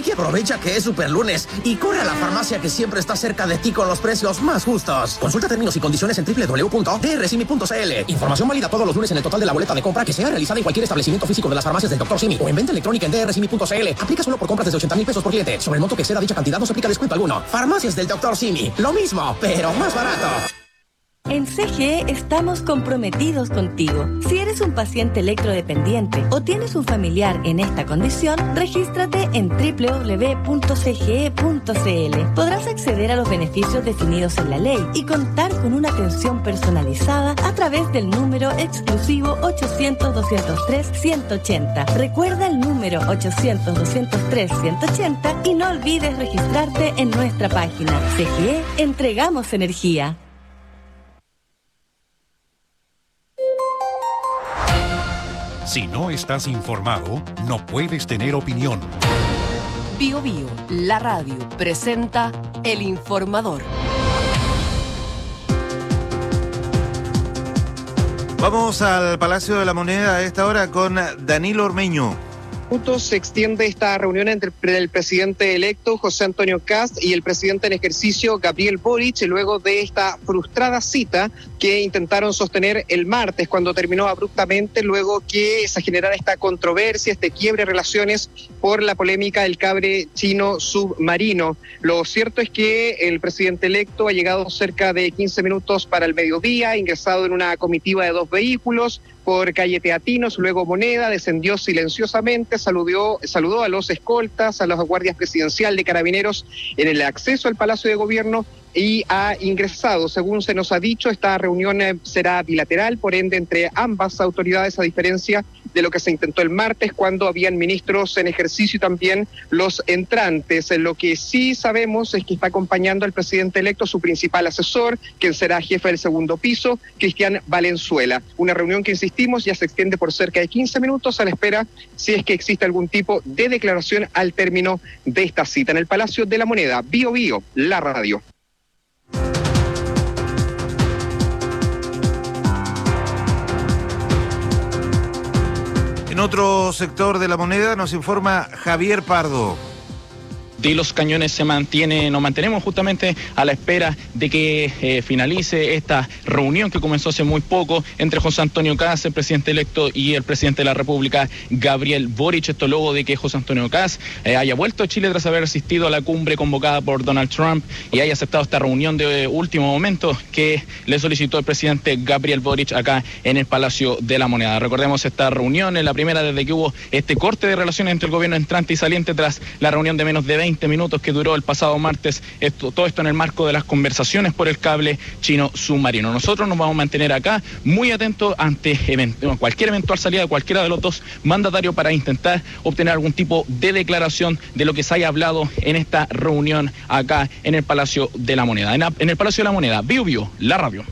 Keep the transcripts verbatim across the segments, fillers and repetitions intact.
Así que aprovecha que es super lunes y corre a la farmacia que siempre está cerca de ti con los precios más justos. Consulta términos y condiciones en doble u doble u doble u punto d r simi punto c l. Información válida todos los lunes en el total de la boleta de compra que sea realizada en cualquier establecimiento físico de las farmacias del doctor Simi o en venta electrónica en d r simi punto c l. Aplica solo por compras desde ochenta mil pesos por cliente. Sobre el monto que exceda dicha cantidad no se aplica descuento alguno. Farmacias del doctor Simi. Lo mismo, pero más barato. En C G E estamos comprometidos contigo. Si eres un paciente electrodependiente o tienes un familiar en esta condición, regístrate en doble u doble u doble u punto c g e punto c l. Podrás acceder a los beneficios definidos en la ley y contar con una atención personalizada a través del número exclusivo ochocientos, doscientos tres, ciento ochenta. Recuerda el número ochocientos, doscientos tres, ciento ochenta y no olvides registrarte en nuestra página. C G E, entregamos energía. Si no estás informado, no puedes tener opinión. Bio Bio, la radio, presenta El Informador. Vamos al Palacio de la Moneda a esta hora con Danilo Ormeño. Se extiende esta reunión entre el presidente electo José Antonio Kast y el presidente en ejercicio Gabriel Boric, luego de esta frustrada cita que intentaron sostener el martes, cuando terminó abruptamente luego que se generara esta controversia, este quiebre de relaciones por la polémica del cable chino submarino. Lo cierto es que el presidente electo ha llegado cerca de quince minutos para el mediodía, ingresado en una comitiva de dos vehículos por calle Teatinos, luego Moneda, descendió silenciosamente, saludó, saludó a los escoltas, a los guardias presidencial de carabineros en el acceso al Palacio de Gobierno y ha ingresado. Según se nos ha dicho, esta reunión eh, será bilateral, por ende, entre ambas autoridades, a diferencia de lo que se intentó el martes, cuando habían ministros en ejercicio y también los entrantes. Lo que sí sabemos es que está acompañando al presidente electo su principal asesor, quien será jefe del segundo piso, Cristian Valenzuela. Una reunión que, insistimos, ya se extiende por cerca de quince minutos a la espera si es que existe algún tipo de declaración al término de esta cita. En el Palacio de la Moneda, Bio Bio, la radio. En otro sector de la Moneda nos informa Javier Pardo. De los cañones se mantiene, nos mantenemos justamente a la espera de que eh, finalice esta reunión que comenzó hace muy poco entre José Antonio Kast, el presidente electo, y el presidente de la República, Gabriel Boric. Esto luego de que José Antonio Kast eh, haya vuelto a Chile tras haber asistido a la cumbre convocada por Donald Trump y haya aceptado esta reunión de último momento que le solicitó el presidente Gabriel Boric acá en el Palacio de la Moneda. Recordemos esta reunión, es la primera desde que hubo este corte de relaciones entre el gobierno entrante y saliente tras la reunión de menos de veinte minutos que duró el pasado martes, esto, todo esto en el marco de las conversaciones por el cable chino submarino. Nosotros nos vamos a mantener acá muy atentos ante event- cualquier eventual salida de cualquiera de los dos mandatarios para intentar obtener algún tipo de declaración de lo que se haya hablado en esta reunión acá en el Palacio de la Moneda. En, la, en el Palacio de la Moneda, Bio Bio, la radio.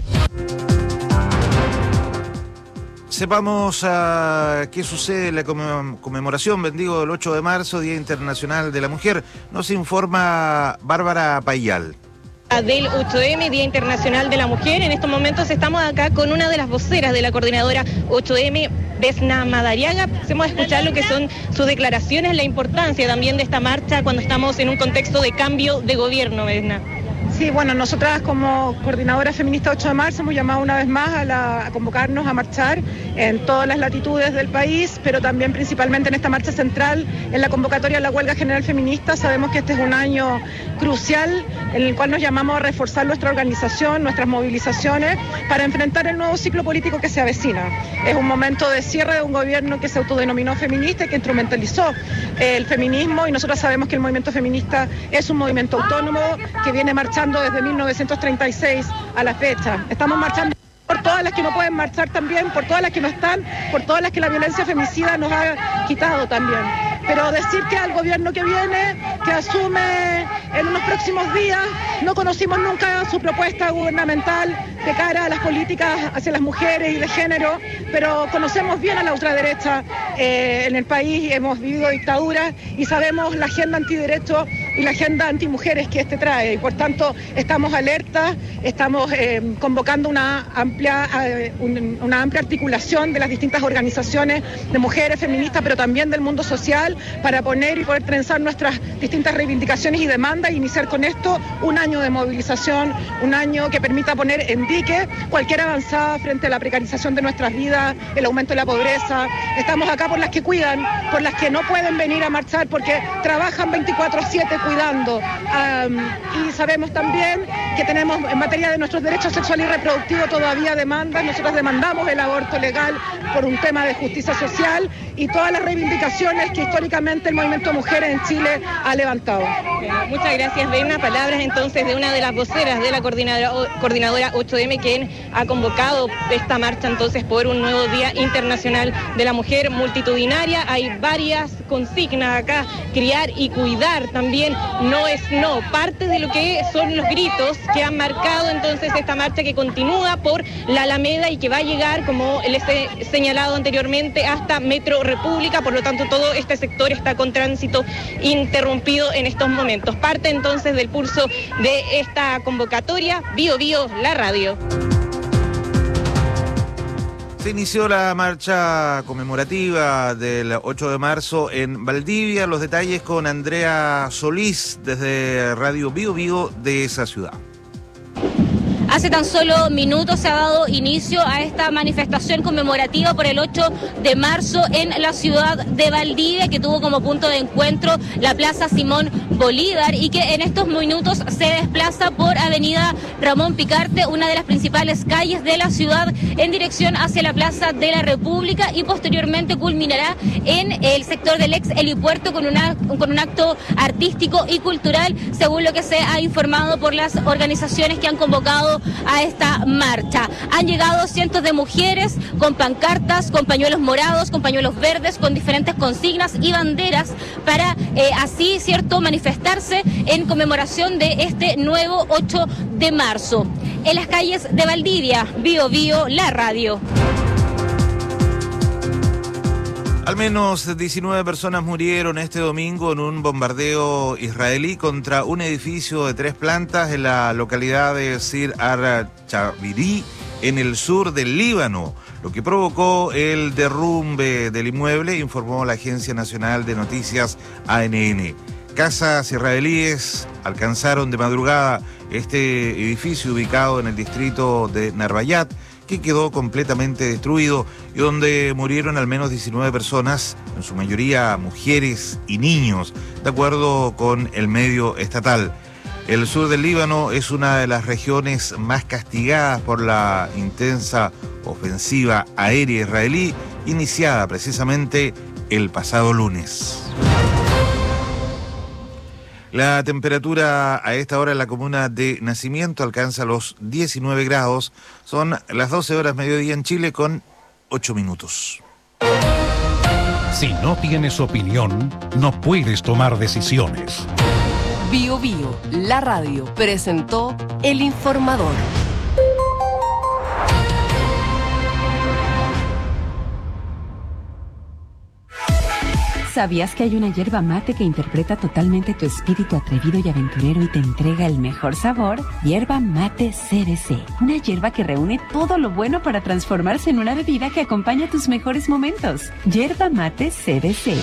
Sepamos uh, qué sucede en la conmemoración, bendigo, del ocho de marzo, Día Internacional de la Mujer. Nos informa Bárbara Payal. Del ocho eme, Día Internacional de la Mujer. En estos momentos estamos acá con una de las voceras de la coordinadora ocho eme, Vesna Madariaga. Hacemos escuchar lo que son sus declaraciones, la importancia también de esta marcha cuando estamos en un contexto de cambio de gobierno, Vesna. Sí, bueno, nosotras como coordinadora feminista ocho de marzo hemos llamado una vez más a, la, a convocarnos a marchar en todas las latitudes del país, pero también principalmente en esta marcha central, en la convocatoria a la huelga general feminista. Sabemos que este es un año crucial en el cual nos llamamos a reforzar nuestra organización, nuestras movilizaciones, para enfrentar el nuevo ciclo político que se avecina. Es un momento de cierre de un gobierno que se autodenominó feminista y que instrumentalizó el feminismo, y nosotros sabemos que el movimiento feminista es un movimiento autónomo que viene marchando desde mil novecientos treinta y seis a la fecha. Estamos marchando por todas las que no pueden marchar también, por todas las que no están, por todas las que la violencia femicida nos ha quitado también. Pero decir que al gobierno que viene, que asume en unos próximos días, no conocimos nunca su propuesta gubernamental de cara a las políticas hacia las mujeres y de género, pero conocemos bien a la ultraderecha eh, en el país, hemos vivido dictaduras y sabemos la agenda antiderecho y la agenda antimujeres que este trae. Y por tanto, estamos alertas, estamos eh, convocando una amplia, eh, un, una amplia articulación de las distintas organizaciones de mujeres feministas, pero también del mundo social, para poner y poder trenzar nuestras distintas reivindicaciones y demandas e iniciar con esto un año de movilización, un año que permita poner en dique cualquier avanzada frente a la precarización de nuestras vidas, el aumento de la pobreza. Estamos acá por las que cuidan, por las que no pueden venir a marchar porque trabajan veinticuatro siete cuidando. Um, y sabemos también que tenemos en materia de nuestros derechos sexuales y reproductivos todavía demandas. Nosotros demandamos el aborto legal por un tema de justicia social y todas las reivindicaciones que históricamente el movimiento de mujeres en Chile ha levantado. Bueno, muchas gracias, Berna. Palabras entonces de una de las voceras de la coordinadora, coordinadora ocho eme, quien ha convocado esta marcha entonces por un nuevo Día Internacional de la Mujer multitudinaria. Hay varias consignas acá: criar y cuidar también no es no, parte de lo que son los gritos que han marcado entonces esta marcha, que continúa por la Alameda y que va a llegar, como les he señalado anteriormente, hasta Metro República. Por lo tanto, todo este sector está con tránsito interrumpido en estos momentos. Parte entonces del pulso de esta convocatoria, Bío Bío, la radio. Se inició la marcha conmemorativa del ocho de marzo en Valdivia. Los detalles con Andrea Solís desde Radio Bío Bío de esa ciudad. Hace tan solo minutos se ha dado inicio a esta manifestación conmemorativa por el ocho de marzo en la ciudad de Valdivia, que tuvo como punto de encuentro la Plaza Simón Bolívar y que en estos minutos se desplaza por Avenida Ramón Picarte, una de las principales calles de la ciudad, en dirección hacia la Plaza de la República, y posteriormente culminará en el sector del ex helipuerto con, una, con un acto artístico y cultural, según lo que se ha informado por las organizaciones que han convocado a esta marcha. Han llegado cientos de mujeres con pancartas, con pañuelos morados, con pañuelos verdes, con diferentes consignas y banderas para eh, así, cierto, manifestarse en conmemoración de este nuevo ocho de marzo. En las calles de Valdivia, Bío Bío, la radio. Al menos diecinueve personas murieron este domingo en un bombardeo israelí contra un edificio de tres plantas en la localidad de Sir al-Chabiri, en el sur del Líbano, lo que provocó el derrumbe del inmueble, informó la Agencia Nacional de Noticias A N N. Casas israelíes alcanzaron de madrugada este edificio ubicado en el distrito de Narbayat, que quedó completamente destruido y donde murieron al menos diecinueve personas, en su mayoría mujeres y niños, de acuerdo con el medio estatal. El sur del Líbano es una de las regiones más castigadas por la intensa ofensiva aérea israelí, iniciada precisamente el pasado lunes. La temperatura a esta hora en la comuna de Nacimiento alcanza los diecinueve grados. Son las doce horas mediodía en Chile con ocho minutos. Si no tienes opinión, no puedes tomar decisiones. Bío Bío, la radio, presentó El Informador. ¿Sabías que hay una yerba mate que interpreta totalmente tu espíritu atrevido y aventurero y te entrega el mejor sabor? Yerba Mate C B C, una yerba que reúne todo lo bueno para transformarse en una bebida que acompaña tus mejores momentos. Yerba Mate C B C.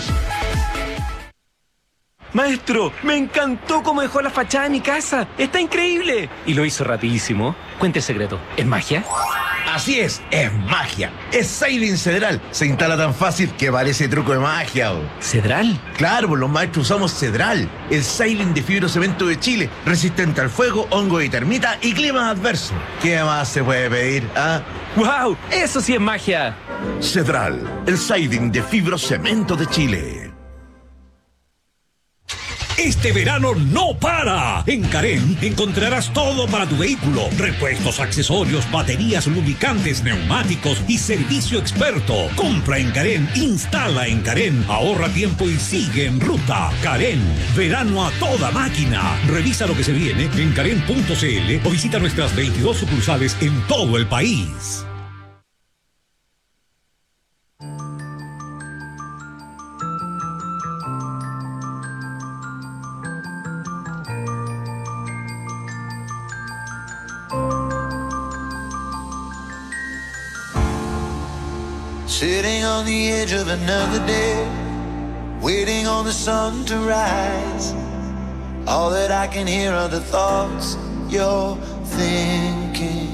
Maestro, me encantó cómo dejó la fachada de mi casa. Está increíble. Y lo hizo rapidísimo. Cuente el secreto. ¿Es magia? Así es, es magia. Es Siding Cedral. Se instala tan fácil que parece truco de magia. ¿O? ¿Cedral? Claro, pues los maestros usamos Cedral, el Siding de fibrocemento de Chile, resistente al fuego, hongo y termita y clima adverso. ¿Qué más se puede pedir? ¿Ah? ¡Wow! ¡Eso sí es magia! Cedral, el Siding de fibrocemento de Chile. Este verano no para. En Carén encontrarás todo para tu vehículo: repuestos, accesorios, baterías, lubricantes, neumáticos y servicio experto. Compra en Carén, instala en Carén, ahorra tiempo y sigue en ruta. Carén, verano a toda máquina. Revisa lo que se viene en carén punto c l o visita nuestras veintidós sucursales en todo el país. Sitting on the edge of another day, waiting on the sun to rise. All that I can hear are the thoughts you're thinking.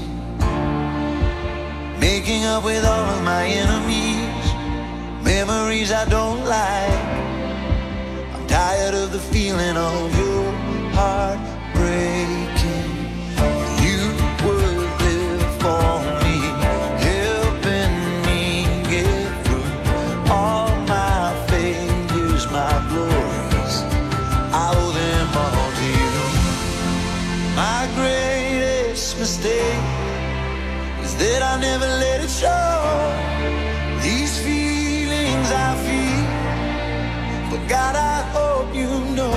Making up with all of my enemies, memories I don't like. I'm tired of the feeling of your heart breaking. You were there for me, helping me get through all my failures, my glories. I owe them all to you. My greatest mistake is that I never let it show. These feelings I feel, but God, I hope you know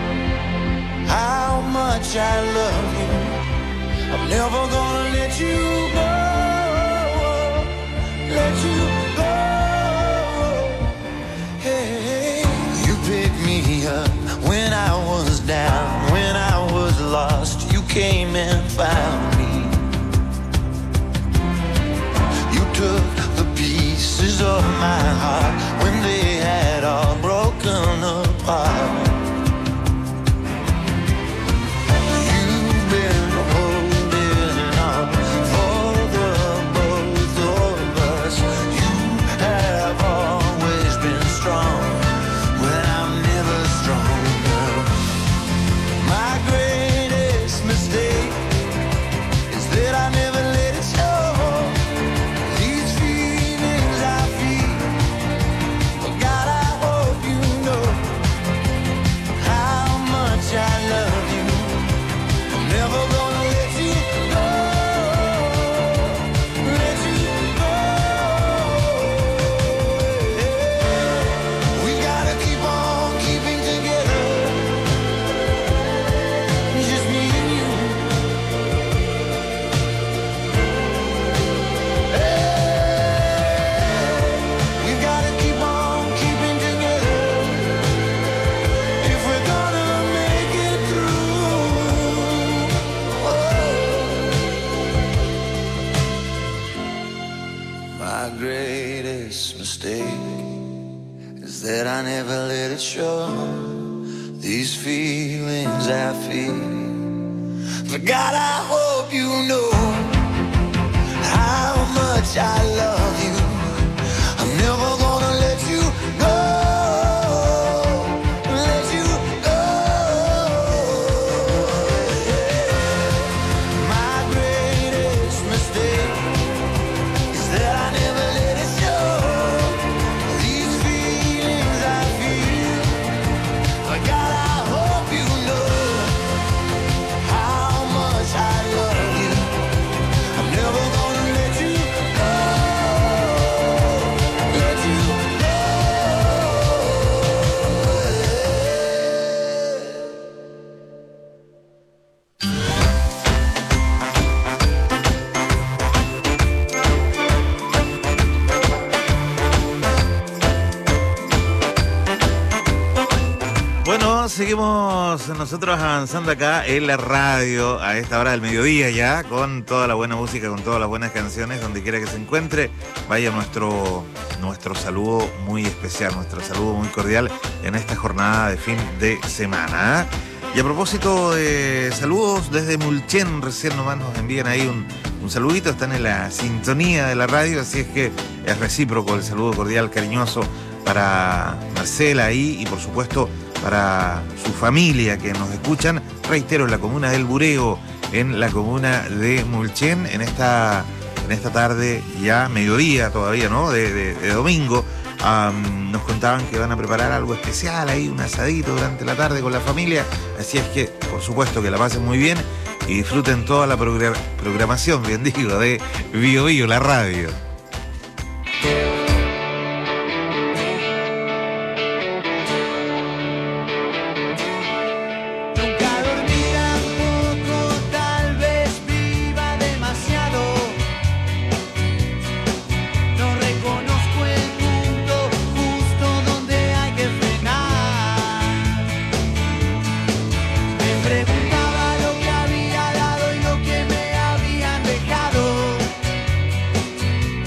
how much I love you. I'm never gonna let you go, let you go. Hey, you picked me up when I was down, when I was lost. You came and found me. You took the pieces of my heart when they had all broken apart. You've been holding on for the both of us. You have always been strong when I'm never stronger. My greatest mistake is that I never let it show. That I never let it show. These feelings I feel, but God, I hope you know how much I love you. I'm never gonna let you go, let you go. My greatest mistake is that I never let it show. Seguimos nosotros avanzando acá en la radio a esta hora del mediodía ya, con toda la buena música, con todas las buenas canciones, donde quiera que se encuentre. Vaya nuestro, nuestro saludo muy especial, nuestro saludo muy cordial en esta jornada de fin de semana. Y a propósito de saludos, desde Mulchen recién nomás nos envían ahí un, un saludito, están en la sintonía de la radio, así es que es recíproco el saludo cordial, cariñoso para Marcela ahí y por supuesto para su familia que nos escuchan, reitero, en la comuna del Bureo, en la comuna de Mulchen, en esta, en esta tarde ya mediodía todavía, ¿no? De, de, de domingo. Um, nos contaban que van a preparar algo especial ahí, un asadito durante la tarde con la familia, así es que por supuesto que la pasen muy bien y disfruten toda la program- programación, bien digo, de Bio Bio, la radio. Preguntaba lo que había dado y lo que me habían dejado.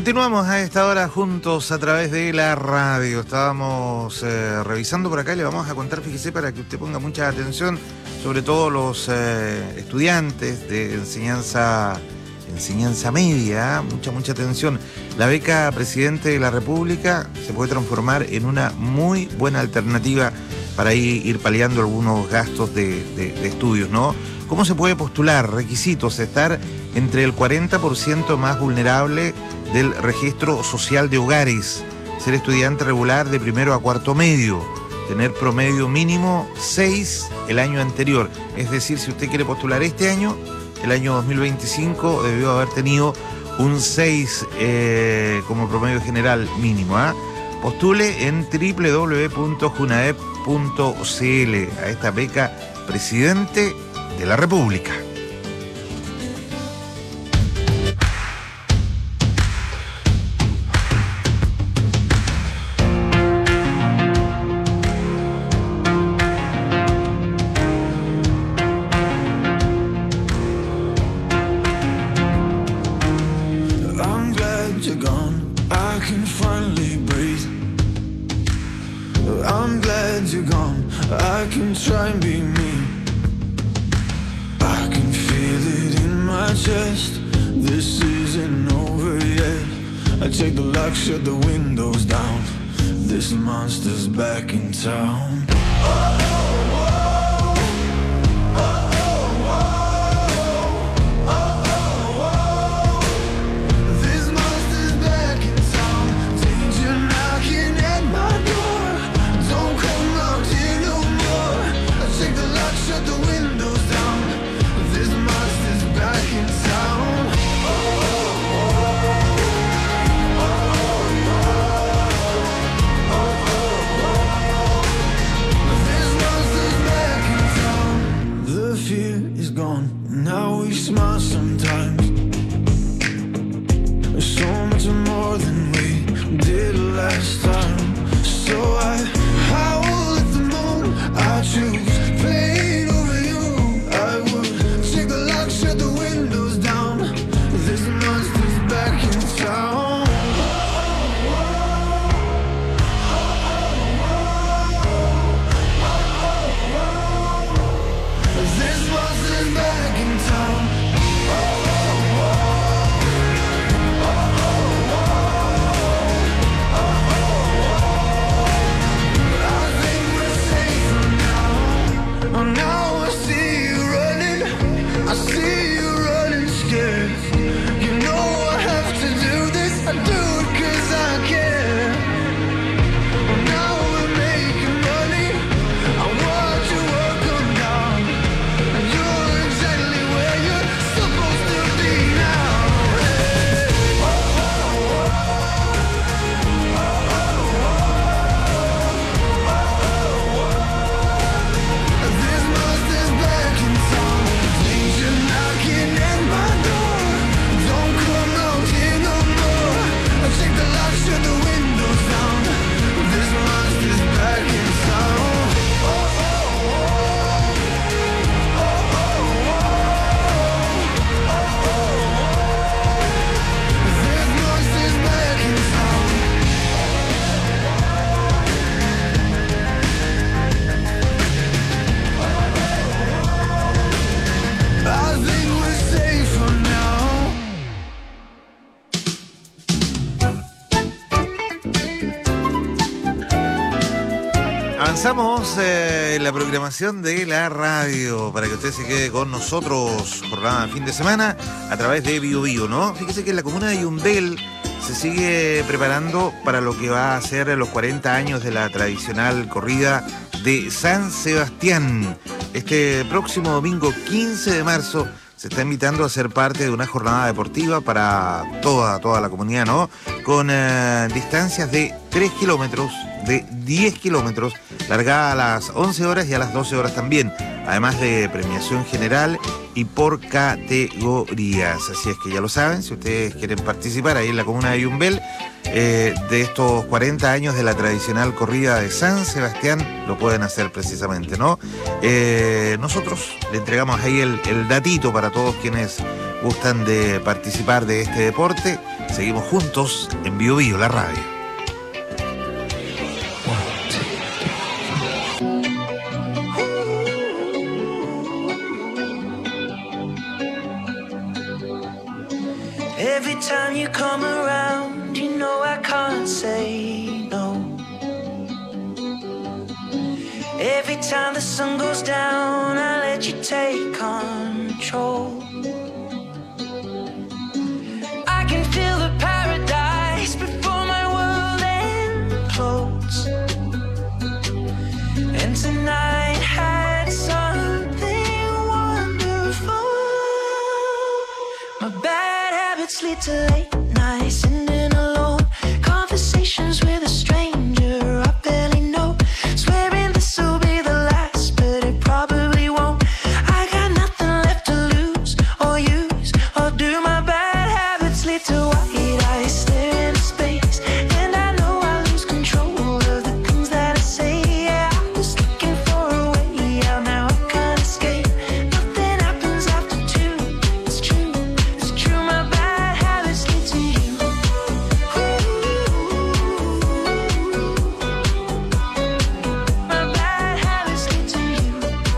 Continuamos a esta hora juntos a través de la radio. Estábamos eh, revisando por acá y le vamos a contar, fíjese, para que usted ponga mucha atención, sobre todo los eh, estudiantes de enseñanza, enseñanza media, mucha, mucha atención. La beca Presidente de la República se puede transformar en una muy buena alternativa para ir, ir paliando algunos gastos de, de, de estudios, ¿no? ¿Cómo se puede postular? Requisitos: estar entre el cuarenta por ciento más vulnerable del registro social de hogares, ser estudiante regular de primero a cuarto medio, tener promedio mínimo seis el año anterior. Es decir, si usted quiere postular este año, el año dos mil veinticinco debió haber tenido un seis eh, como promedio general mínimo. ¿eh? Postule en doble u doble u doble u punto junaep punto c l a esta beca Presidente de la República. Shut the windows down. This monster's back in town. Avanzamos eh, en la programación de la radio para que usted se quede con nosotros jornada de fin de semana a través de Bio Bio, ¿no? Fíjese que en la comuna de Yumbel se sigue preparando para lo que va a ser los cuarenta años de la tradicional corrida de San Sebastián. Este próximo domingo quince de marzo se está invitando a ser parte de una jornada deportiva para toda, toda la comunidad, ¿no? Con eh, distancias de tres kilómetros, de diez kilómetros, largada a las once horas y a las doce horas también, además de premiación general y por categorías. Así es que ya lo saben, si ustedes quieren participar ahí en la comuna de Yumbel, eh, de estos cuarenta años de la tradicional corrida de San Sebastián, lo pueden hacer precisamente, ¿no? Eh, nosotros le entregamos ahí el, el datito para todos quienes gustan de participar de este deporte. Seguimos juntos en Bio Bio, la radio. Every time you come around, you know I can't say no. Every time the sun goes down, I let you take control. I can feel the paradise before my world implodes. And tonight had something wonderful. My bad habits lead to late nights, ending alone. Conversations with a stranger I barely know. Swearing this will be the last, but it probably won't. I got nothing left to lose or use or do. My bad habits lead to white eyes staring into space, and I know I lose control of the things that I say. Yeah, I was looking for a way out, now I can't escape. Nothing happens after two. It's true, it's true. My bad habits lead to you. My bad habits lead to you.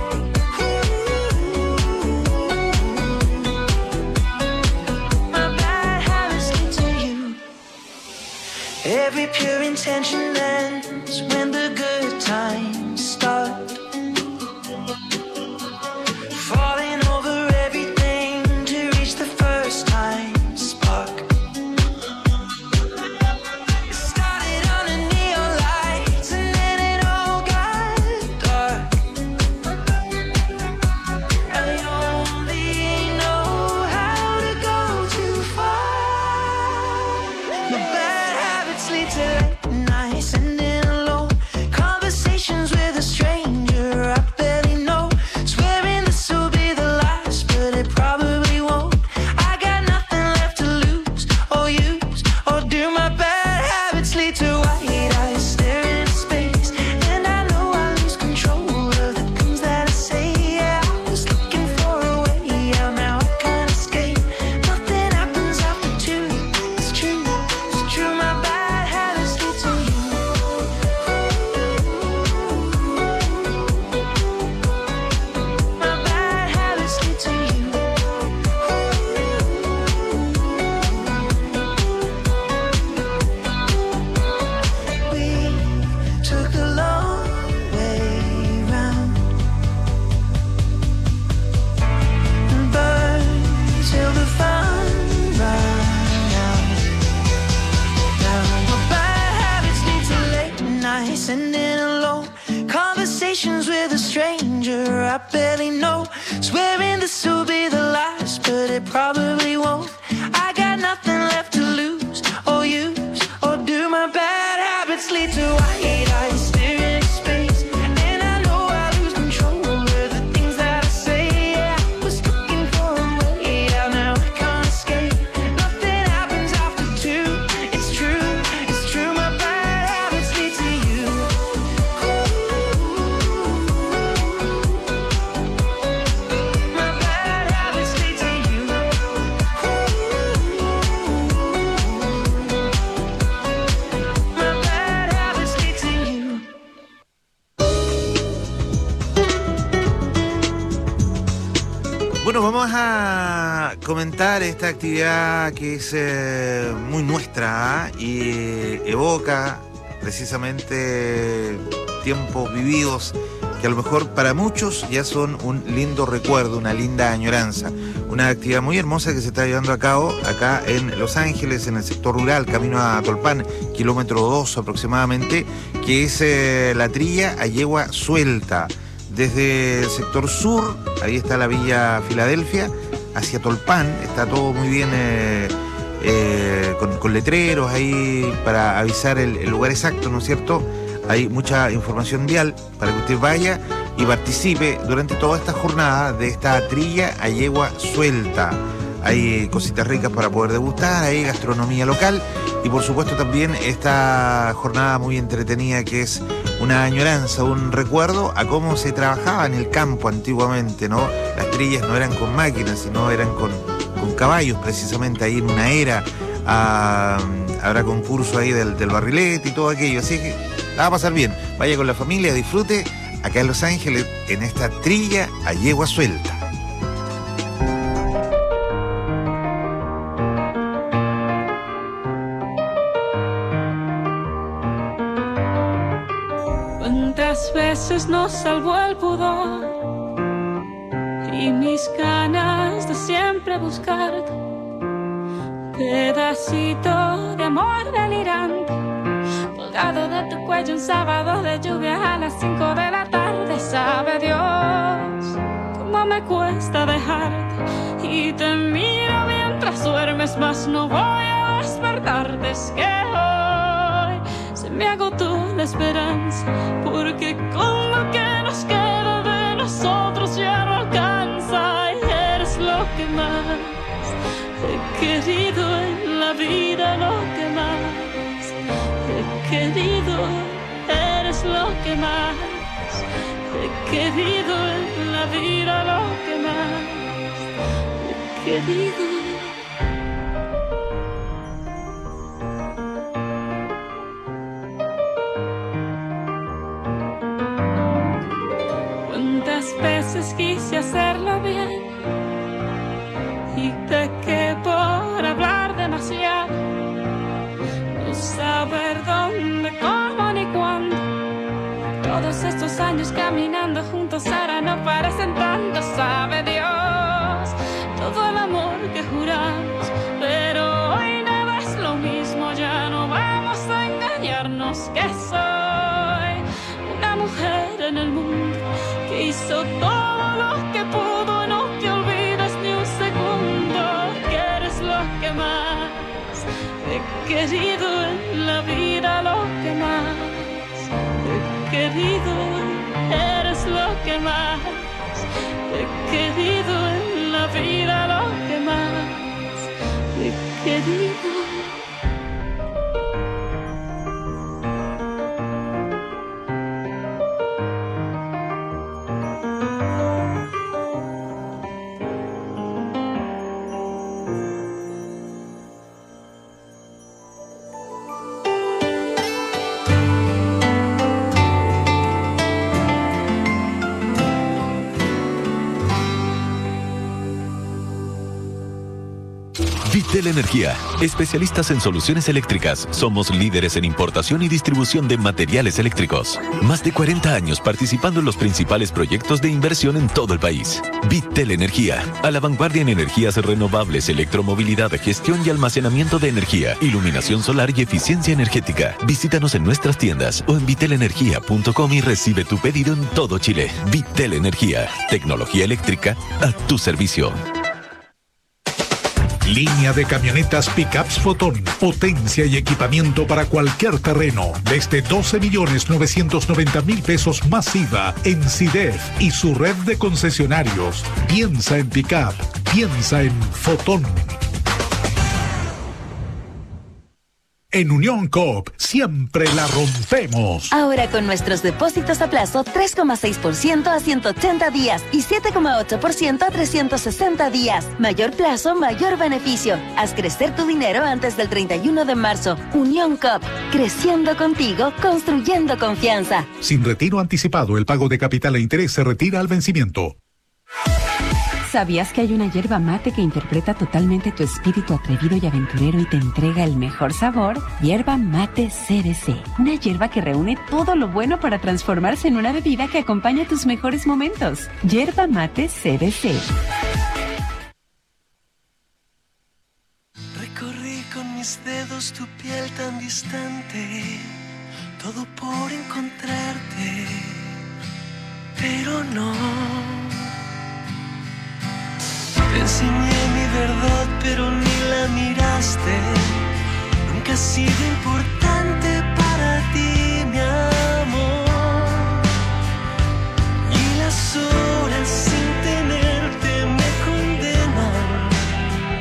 My bad habits lead to you. Every pure intention ends when the good times start. Falling over everything to reach the first time spark. It started under neon lights and then it all got dark. I only know how to go too far. My bad habits lead to late nights, ending alone. Conversations with a stranger I barely know. Swearing this will be the last, but it probably won't. I got nothing left to lose or use or do. My bad habits lead to white eyes staring into space, and I know I lose control of the things that I say. Yeah, I was looking for a way out, now I can't escape. Nothing happens after two. It's true, it's true. My bad habits lead to you. My bad habits lead to you. We took the long way round and burned till the fun ran out. Now my bad habits lead to late nights, ending alone. Conversations with a stranger I barely know. Swearing this will be the last, but it probably won't. I got nothing left to lose or use or do. My bad habits lead to white eyes staring into space, and I know I lose control of the things that I say. Yeah, I was looking for a way out, now I can't escape. Nothing happens after two. It's true, it's true. My bad habits lead to you. My bad habits lead to you. My bad habits lead to you. Bueno, vamos a comentar esta actividad que es eh, muy nuestra, ¿ah? Y evoca precisamente tiempos vividos que a lo mejor para muchos ya son un lindo recuerdo, una linda añoranza. Una actividad muy hermosa que se está llevando a cabo acá en Los Ángeles, en el sector rural, camino a Tolpan, kilómetro dos aproximadamente, que es eh, la trilla a yegua suelta. Desde el sector sur, ahí está la Villa Filadelfia, hacia Tolpan, está todo muy bien eh, eh, con, con letreros ahí para avisar el, el lugar exacto, ¿no es cierto? Hay mucha información vial para que usted vaya y participe durante toda esta jornada de esta trilla a yegua suelta. hay cositas ricas para poder degustar, hay gastronomía local y por supuesto también esta jornada muy entretenida que es una añoranza, un recuerdo a cómo se trabajaba en el campo antiguamente, ¿no? Las trillas no eran con máquinas, sino eran con, con caballos, precisamente ahí en una era. Ah, habrá concurso ahí del, del barrilete y todo aquello, así que la va a pasar bien. Vaya con la familia, disfrute acá en Los Ángeles en esta trilla a yegua suelta. ¿Cuántas veces nos salvó el pudor y mis ganas de siempre buscarte? Pedacito de amor delirante, colgado de tu cuello un sábado de lluvia a las cinco de la tarde. Sabe Dios cómo me cuesta dejarte y te miro mientras duermes, mas no voy a despertarte. Es que hoy se me agotó la esperanza, porque con lo que nos queda de nosotros ya no alcanza. Y eres lo que más he querido en la vida, lo que más he querido. Eres lo que más he querido en la vida, lo que más he querido. Cuántas veces quise hacerlo bien y pequé por hablar demasiado, no saber dónde, cómo ni cuándo. Todos estos años caminando juntos ahora no parecen tanto. Sabe Dios todo el amor que juramos, pero hoy nada es lo mismo. Ya no vamos a engañarnos, que soy una mujer en el mundo que hizo todo lo que pudo. No te olvides ni un segundo que eres lo que más he querido en la vida, lo que más he querido. Eres lo que más he querido en la vida, lo que más he querido. Vitel Energía, especialistas en soluciones eléctricas. Somos líderes en importación y distribución de materiales eléctricos. Más de cuarenta años participando en los principales proyectos de inversión en todo el país. Vitel Energía, a la vanguardia en energías renovables, electromovilidad, gestión y almacenamiento de energía, iluminación solar y eficiencia energética. Visítanos en nuestras tiendas o en vitel energía punto com y recibe tu pedido en todo Chile. Vitel Energía, tecnología eléctrica a tu servicio. Línea de camionetas Pickups Fotón. Potencia y equipamiento para cualquier terreno. Desde doce millones novecientos noventa mil pesos más I V A en SIDEF y su red de concesionarios. Piensa en Pickup. Piensa en Fotón. En Unión Coop siempre la rompemos. Ahora con nuestros depósitos a plazo tres coma seis por ciento a ciento ochenta días y siete coma ocho por ciento a trescientos sesenta días. Mayor plazo, mayor beneficio. Haz crecer tu dinero antes del treinta y uno de marzo. Unión Coop, creciendo contigo, construyendo confianza. Sin retiro anticipado, el pago de capital e interés se retira al vencimiento. ¿Sabías que hay una yerba mate que interpreta totalmente tu espíritu atrevido y aventurero y te entrega el mejor sabor? Yerba Mate C B C. Una yerba que reúne todo lo bueno para transformarse en una bebida que acompaña tus mejores momentos. Yerba Mate C B C. Recorrí con mis dedos tu piel tan distante, todo por encontrarte, pero no. Te enseñé mi verdad, pero ni la miraste. Nunca ha sido importante para ti, mi amor. Y las horas sin tenerte me condenan.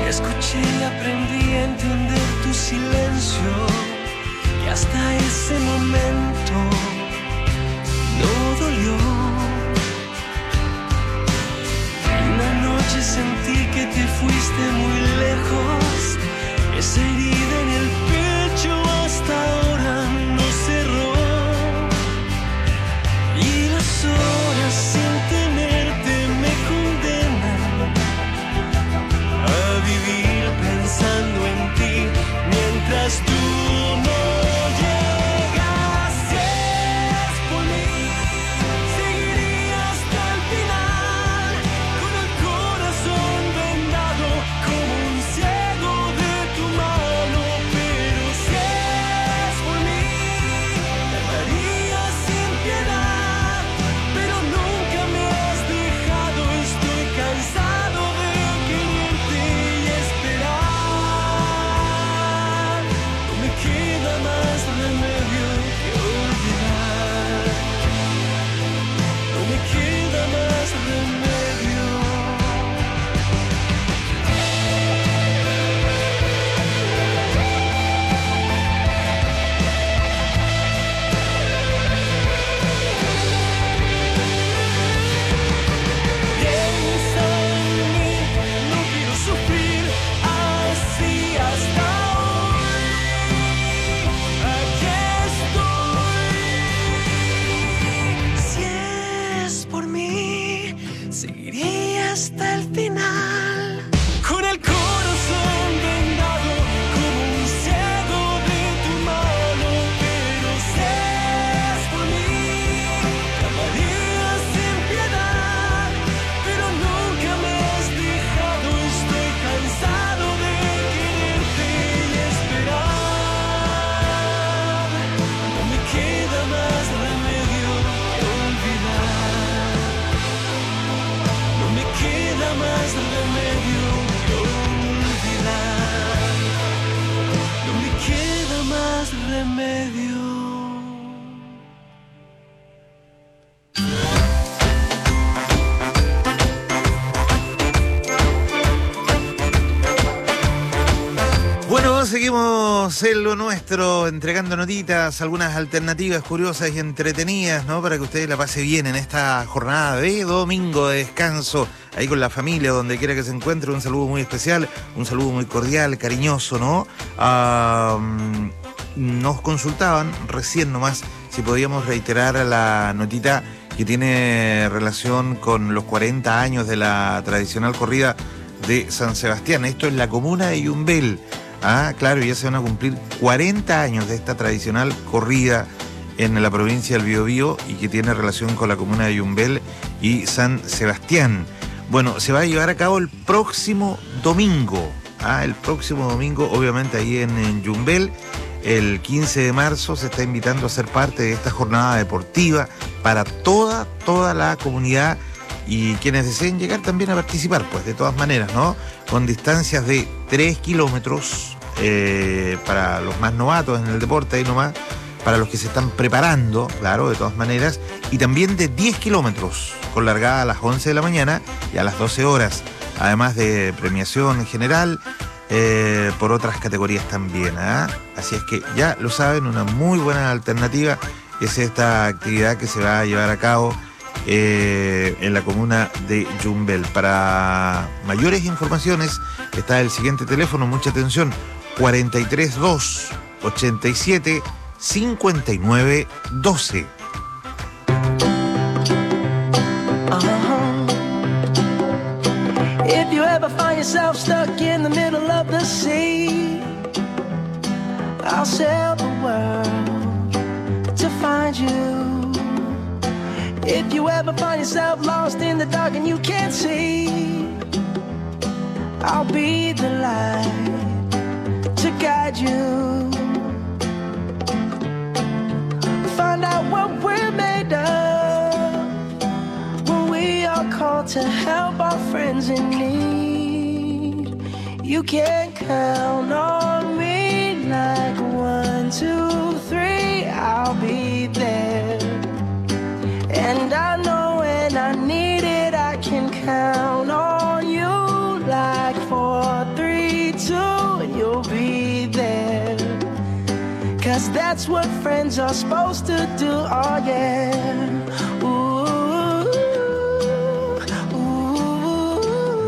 Escuché y aprendí a entender tu silencio, y hasta ese momento no dolió. Una noche sentí que te fuiste muy lejos, esa herida en el pecho hasta ahora no cerró, y las horas sin tenerte me condenan a vivir pensando en ti mientras tú no llegas. Si es por mí, seguiría hasta el final, con el corazón vendado como un ciego de tu mano. Pero si es por mí, te amaría sin piedad, pero nunca me has dejado. Estoy cansado de quererte y esperar. No me queda más remedio que olvidar. No me queda más remedio. Piensa en mí, no quiero sufrir así hasta hoy. Aquí estoy. Si es por mí, seguiría hasta el final, con el corazón vendado como un ciego de tu mano. Pero si es por mí, te amaría sin piedad, pero nunca me has dejado. Estoy cansado de quererte y esperar. No me queda más remedio que olvidar. No me queda más remedio que olvidar. No me queda más remedio. Bueno, seguimos en lo nuestro, entregando notitas, algunas alternativas curiosas y entretenidas, ¿no? Para que ustedes la pase bien en esta jornada de domingo de descanso, ahí con la familia, donde quiera que se encuentre. Un saludo muy especial, un saludo muy cordial, cariñoso, ¿no? Ah, nos consultaban recién nomás si podíamos reiterar la notita que tiene relación con los cuarenta años de la tradicional corrida de San Sebastián. Esto es la comuna de Yumbel. Ah, claro, ya se van a cumplir cuarenta años de esta tradicional corrida en la provincia del Biobío y que tiene relación con la comuna de Yumbel y San Sebastián. Bueno, se va a llevar a cabo el próximo domingo. Ah, el próximo domingo, obviamente ahí en, en Yumbel, el quince de marzo, se está invitando a ser parte de esta jornada deportiva para toda, toda la comunidad y quienes deseen llegar también a participar, pues de todas maneras, ¿no? Con distancias de tres kilómetros eh, para los más novatos en el deporte, ahí nomás, para los que se están preparando, claro, de todas maneras, y también de diez kilómetros, con largada a las once de la mañana y a las doce horas, además de premiación en general, eh, por otras categorías también, ¿eh? Así es que ya lo saben, una muy buena alternativa es esta actividad que se va a llevar a cabo Eh, en la comuna de Yumbel. Para mayores informaciones está el siguiente teléfono, mucha atención, cuarenta y tres dos, ochenta y siete, cincuenta y nueve doce. If you ever find yourself stuck in the middle of the sea, I'll sail the world to find you. If you ever find yourself lost in the dark and you can't see, I'll be the light to guide you. Find out what we're made of when we are called to help our friends in need. You can count on me like one, two, three, I'll be there. And I know when I need it, I can count on you like four, three. 'cause that's what friends are supposed to do, oh yeah. Ooh, ooh,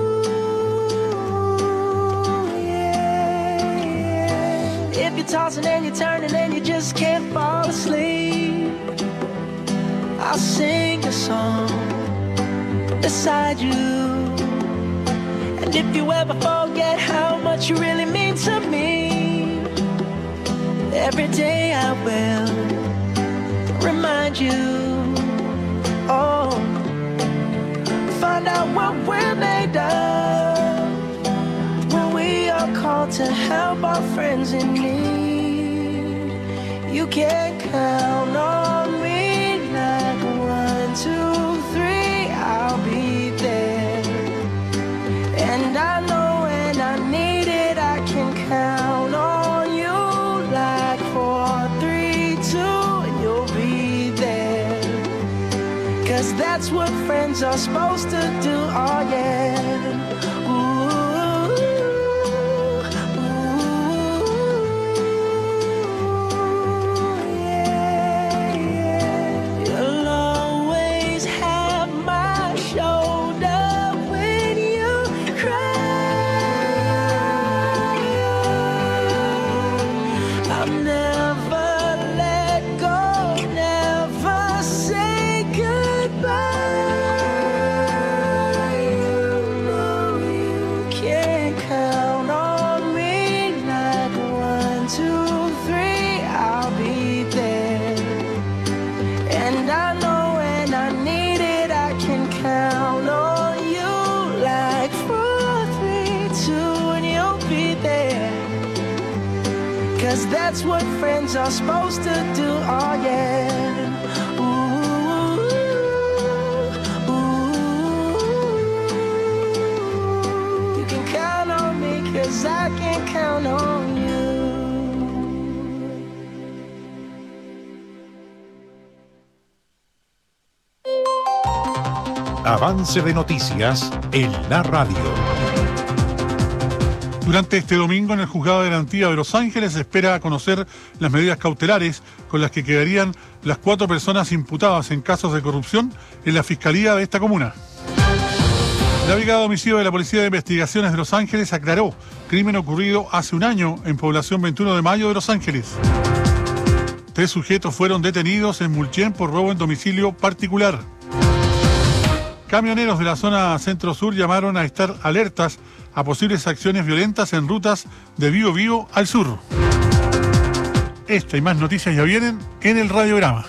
yeah, yeah. If you're tossing and you're turning and you just can't fall asleep, I'll sing a song beside you. And if you ever forget how much you really mean to me, every day I will remind you. Oh, find out what we're made of when we are called to help our friends in need. You can count on me like one, two, three, I'll be there. And I know when I need it, I can count on you like four, three, two, and you'll be there. 'Cause that's what friends are supposed to do, oh yeah. Ooh, ooh, yeah, yeah. You'll always have my shoulder when you cry. I'll never let go, never say goodbye. You know you can count on me like one, two, three, I'll be there. And I know when I need it, I can count on you like four, three, two, and you'll be there. 'Cause that's what friends are supposed to do, oh yeah. Ooh, ooh, you can count on me 'cause I can count on you. Avance de noticias en la radio. Durante este domingo, en el Juzgado de Garantía de Los Ángeles, se espera conocer las medidas cautelares con las que quedarían las cuatro personas imputadas en casos de corrupción en la Fiscalía de esta comuna. La Brigada de Homicidio de la Policía de Investigaciones de Los Ángeles aclaró crimen ocurrido hace un año en población veintiuno de mayo de Los Ángeles. Tres sujetos fueron detenidos en Mulchen por robo en domicilio particular. Camioneros de la zona centro-sur llamaron a estar alertas a posibles acciones violentas en rutas de Bío Bío al sur. Esta y más noticias ya vienen en el radiograma.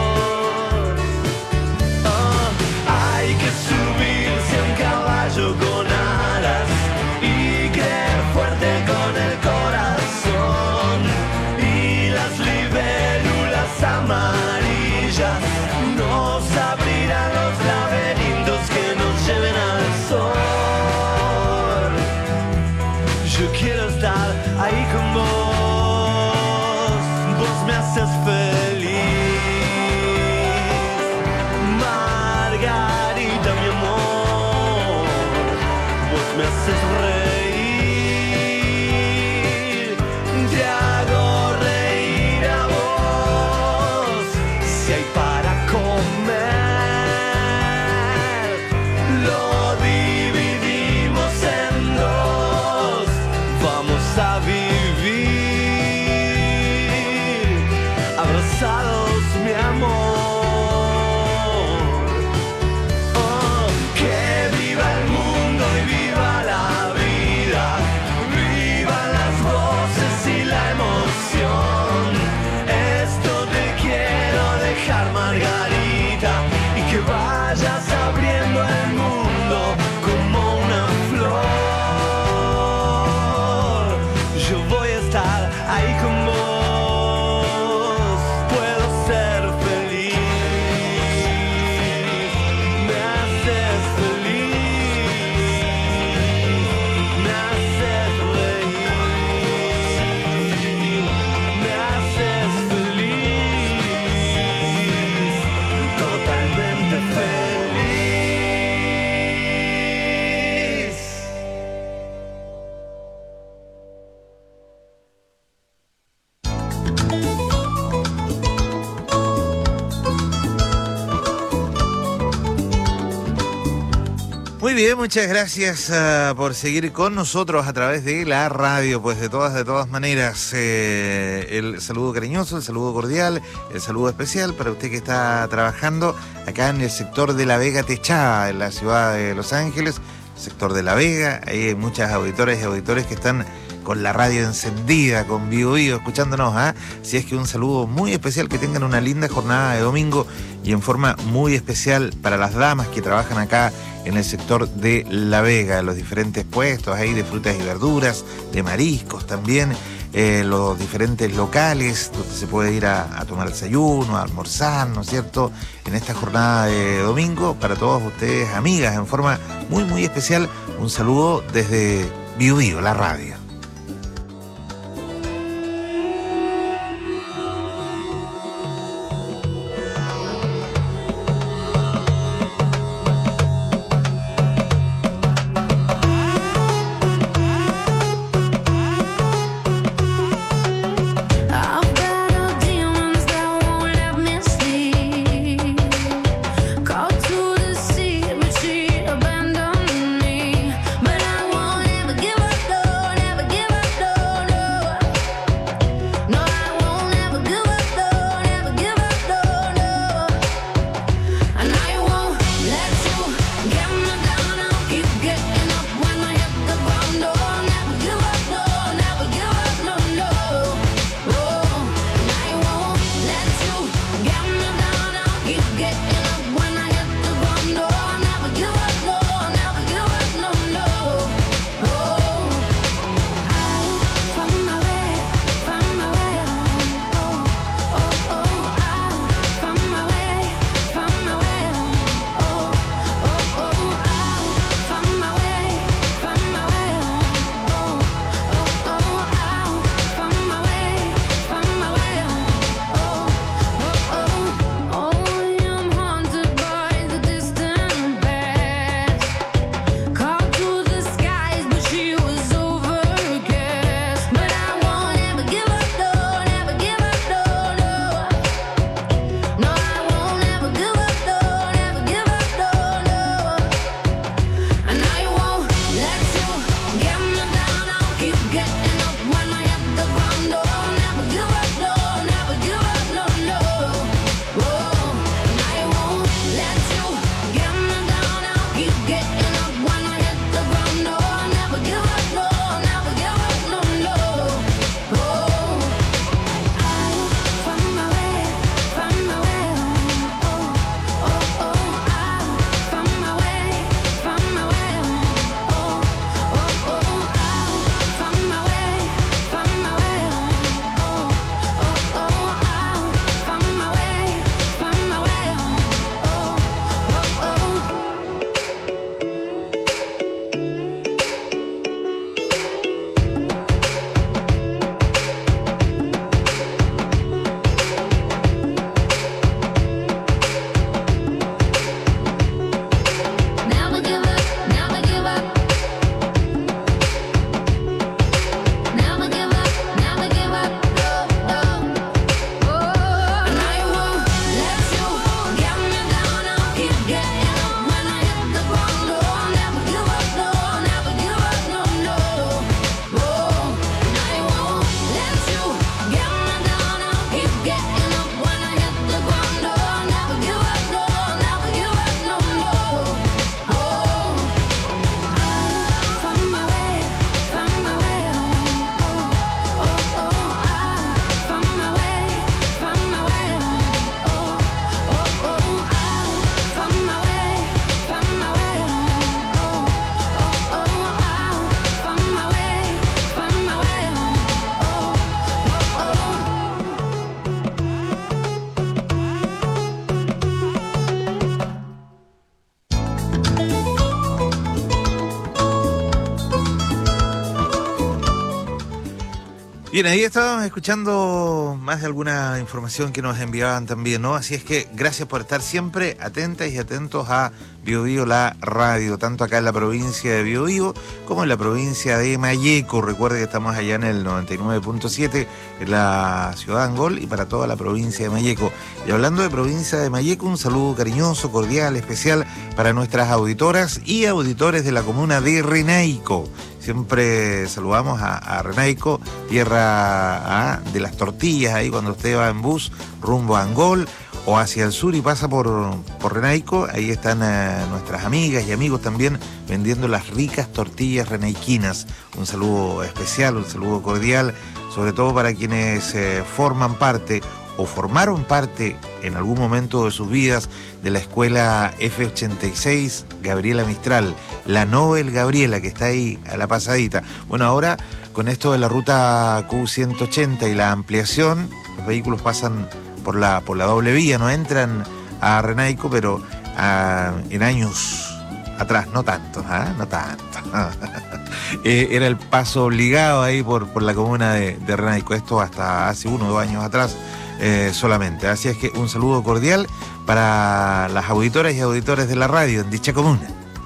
Hay que subirse a un caballo con Muy bien, muchas gracias uh, por seguir con nosotros a través de la radio. Pues de todas, de todas maneras, eh, el saludo cariñoso, el saludo cordial, el saludo especial para usted que está trabajando acá en el sector de La Vega Techada, en la ciudad de Los Ángeles, sector de La Vega. Ahí hay muchas auditoras y auditores que están con la radio encendida, con Vivo Vivo, escuchándonos. ¿eh? Así es que un saludo muy especial, que tengan una linda jornada de domingo, y en forma muy especial para las damas que trabajan acá en el sector de La Vega, en los diferentes puestos ahí de frutas y verduras, de mariscos también, eh, los diferentes locales donde se puede ir a, a tomar desayuno, a almorzar, ¿no es cierto?, en esta jornada de domingo. Para todos ustedes, amigas, en forma muy, muy especial, un saludo desde Vivo Vivo, la radio. Give up, no, never Bien, ahí estábamos escuchando más de alguna información que nos enviaban también, ¿no? Así es que gracias por estar siempre atentas y atentos a Bio Bio, la radio, tanto acá en la provincia de Bio Bio como en la provincia de Malleco. Recuerde que estamos allá en el noventa y nueve punto siete en la ciudad de Angol y para toda la provincia de Malleco. Y hablando de provincia de Malleco, un saludo cariñoso, cordial, especial para nuestras auditoras y auditores de la comuna de Renaico. Siempre saludamos a, a Renaico, tierra a, de las tortillas, ahí cuando usted va en bus rumbo a Angol o hacia el sur y pasa por, por Renaico, ahí están eh, nuestras amigas y amigos también vendiendo las ricas tortillas renaiquinas. Un saludo especial, un saludo cordial, sobre todo para quienes eh, forman parte o formaron parte en algún momento de sus vidas de la escuela F ochenta y seis Gabriela Mistral, la Nobel Gabriela, que está ahí a la pasadita. Bueno, ahora con esto de la ruta Q ciento ochenta y la ampliación, los vehículos pasan por la, por la doble vía, no entran a Renaico, pero a, en años atrás, no tanto, ¿eh? no tanto. eh, era el paso obligado ahí por, por la comuna de, de Renaico, esto hasta hace uno o dos años atrás. Eh, solamente. Así es que un saludo cordial para las auditoras y auditores de la radio en dicha comuna.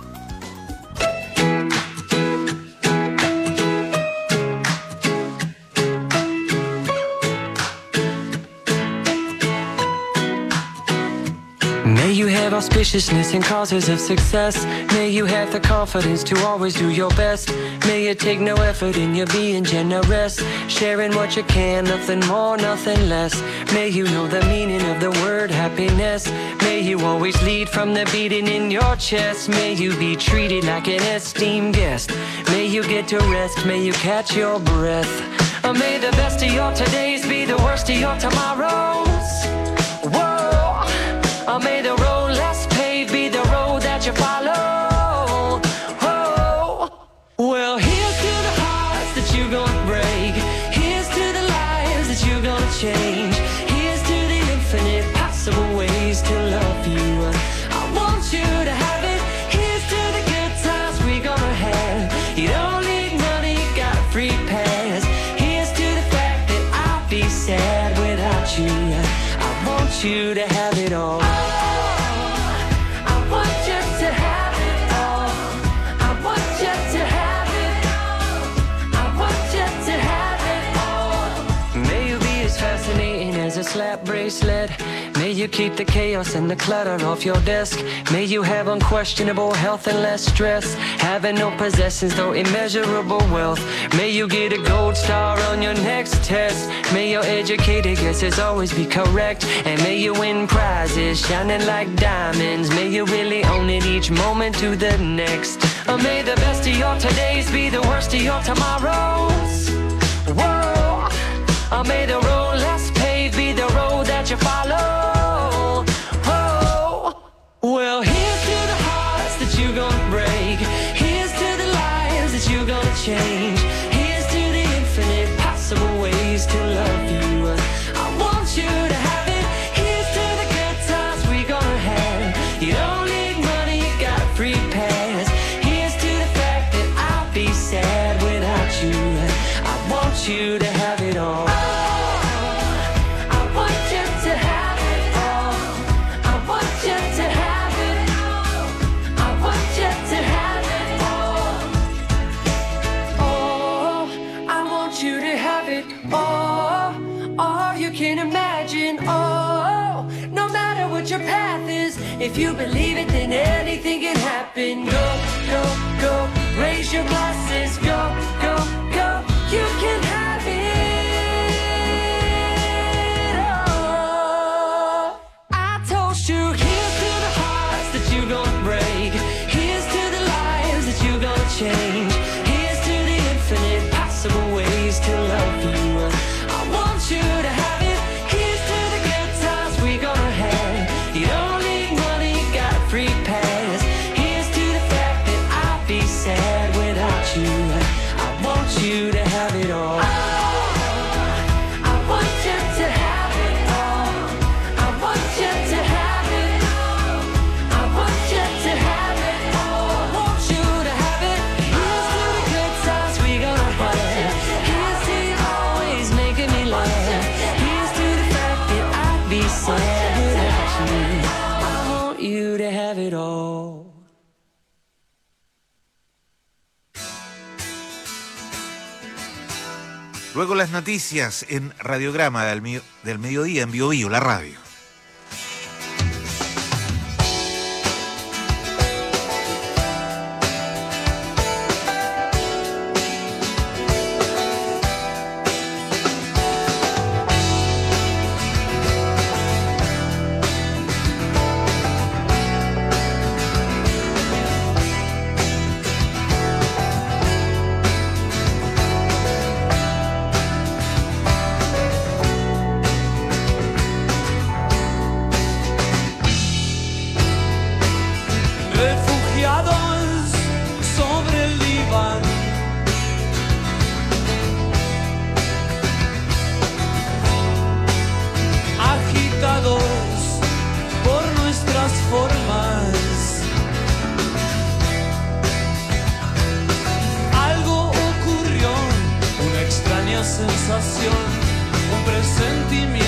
May you have auspiciousness and causes of success. May you have the confidence to always do your best. May you take no effort in your being generous, sharing what you can, nothing more, nothing less. May you know the meaning of the word happiness. May you always lead from the beating in your chest. May you be treated like an esteemed guest. May you get to rest, may you catch your breath. Or may the best of your todays be the worst of your tomorrows. Whoa. Or may the road less paved be the road that you follow. Oh, well, here's to the hearts that you're gonna break. Here's to the lives that you're gonna change. Here's to the infinite possible ways to love you. I want you to have it. Here's to the good times we're gonna have. You don't need money, got a free pass. Here's to the fact that I'll be sad without you. I want you to have it all. Slap bracelet. May you keep the chaos and the clutter off your desk. May you have unquestionable health and less stress. Having no possessions though immeasurable wealth. May you get a gold star on your next test. May your educated guesses always be correct. And may you win prizes shining like diamonds. May you really own it each moment to the next. Or may the best of your todays be the worst of your tomorrows. Whoa. Or may the road less paved be the road that you follow. Oh, well, here's to the hearts that you're gonna break. Here's to the lives that you're gonna change. Here's to the infinite possible ways to love you. I want you to have it. Here's to the good times we're gonna have. You don't need money, you got a free pass. Here's to the fact that I'll be sad without you. I want you to have it all. Your path is, if you believe it, then anything can happen. Go, go, go, raise your glasses. Go, go, go, you can have it all. I told you, here's to the hearts that you're gonna break. Here's to the lives that you're gonna change. Here's to the infinite possible ways to love you. I want you to have it. Here's to the good times we're gonna have. You don't need money, got a free pass. Here's to the fact that I'll be sad without you. I want you to have it all. I want you to have it all. I want you to have it all. I want you to have it all. I want you to have it. Here's to the good times we're gonna have. Here's to the always Luego las noticias en Radiograma del, mi- del mediodía en Bio Bio, la radio. Refugiados sobre el Líbano, agitados por nuestras formas. Algo ocurrió, una extraña sensación, un presentimiento.